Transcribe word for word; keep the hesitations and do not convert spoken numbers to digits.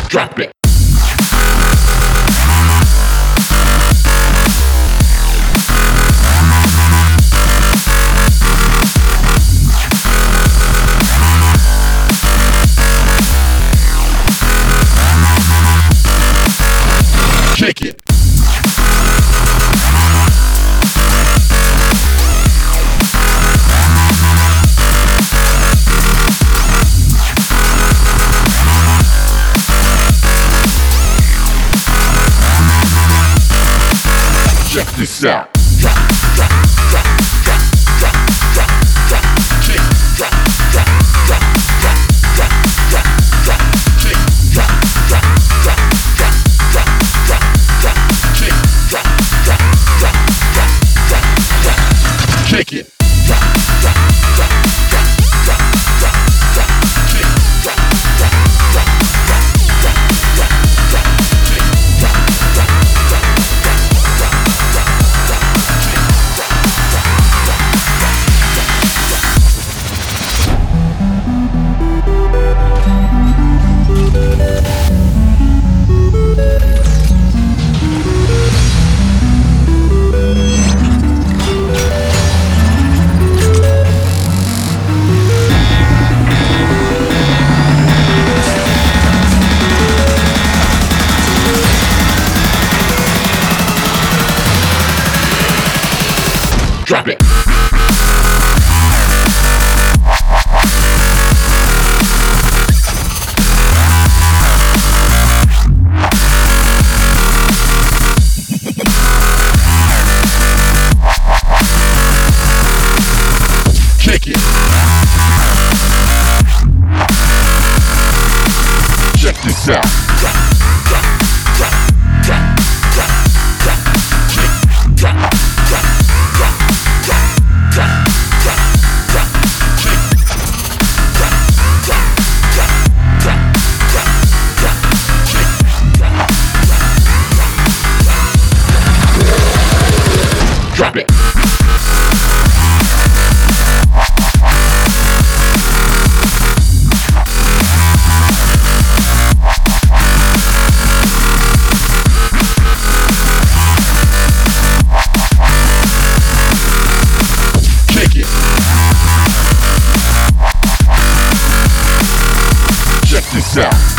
Drop it. Kick it. Check this out. Drop, drop, drop, drop, drop, drop, drop, kick, drop, drop, drop, drop, drop, drop, drop, kick, drop, drop, drop, drop, drop, drop, drop, kick, drop, drop, drop, drop, drop, drop, kick it. Drop, drop, drop, drop, drop, drop, drop, kick, drop, drop, drop, drop, drop, drop, drop, kick, drop, drop, drop, Drop it. Kick it. Check this out. Drop, drop, drop, drop, drop, drop, kick, drop, drop, drop, drop, drop, drop, drop, kick, drop, drop, drop, drop, drop, drop, kick, drop, drop, drop it. Check this out.